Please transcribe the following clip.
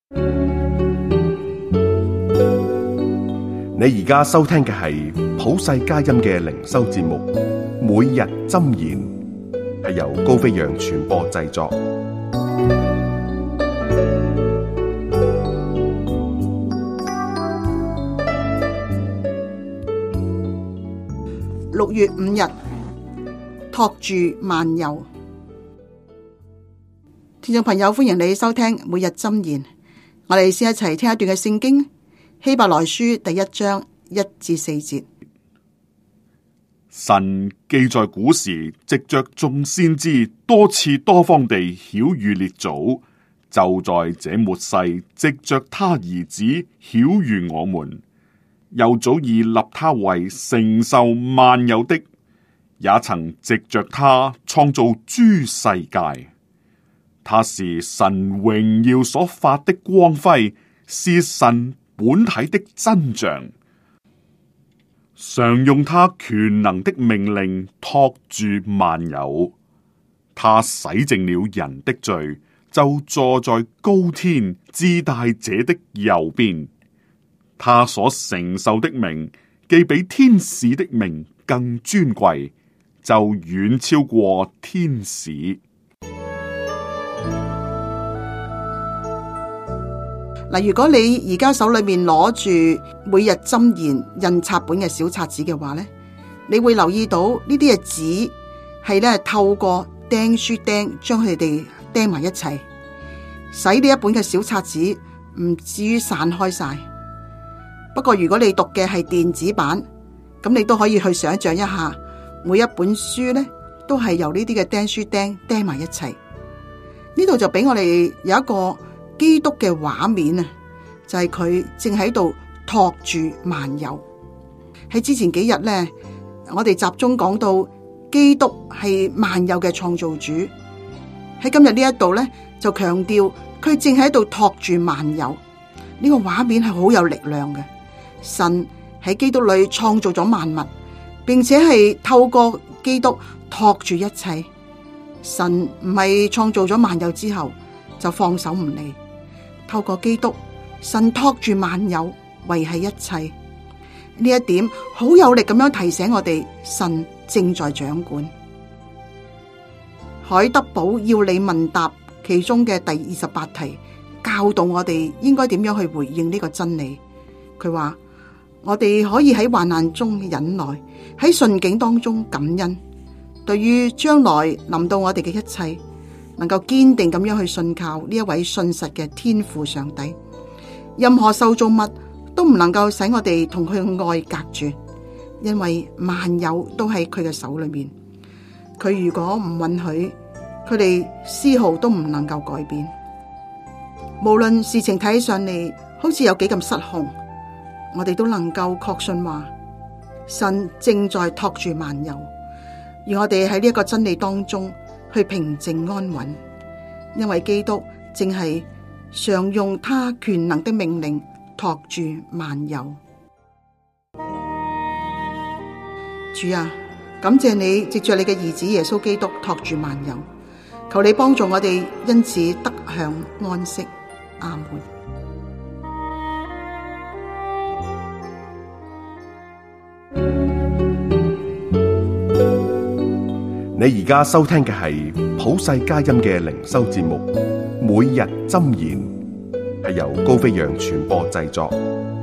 你而家收聽嘅係普世佳音嘅靈修節目，每日箴言，係由高飛揚傳播製作。 6月5日，托住萬有。聽眾朋友，歡迎你收聽每日箴言。我哋先一齊聽一段嘅聖經，希伯來書第1章1至4節。 神既在古時藉着眾先知多次多方地曉諭列祖，就在這末世藉着他兒子曉諭我們，又早已立他為承受萬有的，也曾藉着他創造諸世界。他是神榮耀所發的光輝，是神本體的真像，常用他權能的命令托住萬有。他洗淨了人的罪，就坐在高天至大者的右邊。他所承受的名，既比天使的名更尊貴，就遠超過天使。 嗱，如果你而家手裏面攞住每日箴言印刷本嘅小冊子嘅話呢，你會留意到呢啲嘅紙係咧透過釘書釘將佢哋釘埋一齊，使呢一本嘅小冊子唔至於散開晒。不過如果你讀嘅係電子版，咁你都可以去想象一下，每一本書呢都係由呢啲嘅釘書釘埋一齊。呢度就俾我哋有一個基督嘅畫面啊，就係佢正喺度托住萬有。喺之前幾日呢，我哋集中講到基督係萬有嘅創造主。喺今日呢一度呢，就強調佢正喺度托住萬有。呢個畫面係好有力量嘅。神喺基督裏創造咗萬物，並且係透過基督托住一切。神唔係創造咗萬有之後就放手唔理。透過基督，神托住萬有，維繫一切。呢一點好有力咁樣提醒我哋，神正在掌管。海德堡要理問答其中嘅第28題，教導我哋應該點樣去回應呢個真理。佢話我哋可以喺患難中忍耐，喺順境當中感恩。對於將來臨到我哋嘅一切，能夠堅定咁樣去信靠呢一位信實嘅天父上帝。任何受造物都唔能夠使我哋同佢嘅愛隔絕，因為萬有都喺佢嘅手裏面。佢如果唔允許，佢哋絲毫都唔能夠改變。無論事情睇起上嚟好似有幾咁失控，我哋都能夠確信話，神正在托住萬有，而我哋喺呢一個真理當中去平靜安穩，因為基督正係常用他權能的命令托住萬有。主啊，感謝你藉着你嘅兒子耶穌基督托住萬有，求你幫助我哋因此得享安息。阿門。 你而家收聽嘅係普世佳音嘅靈修節目，每日箴言，係由高飛揚傳播製作。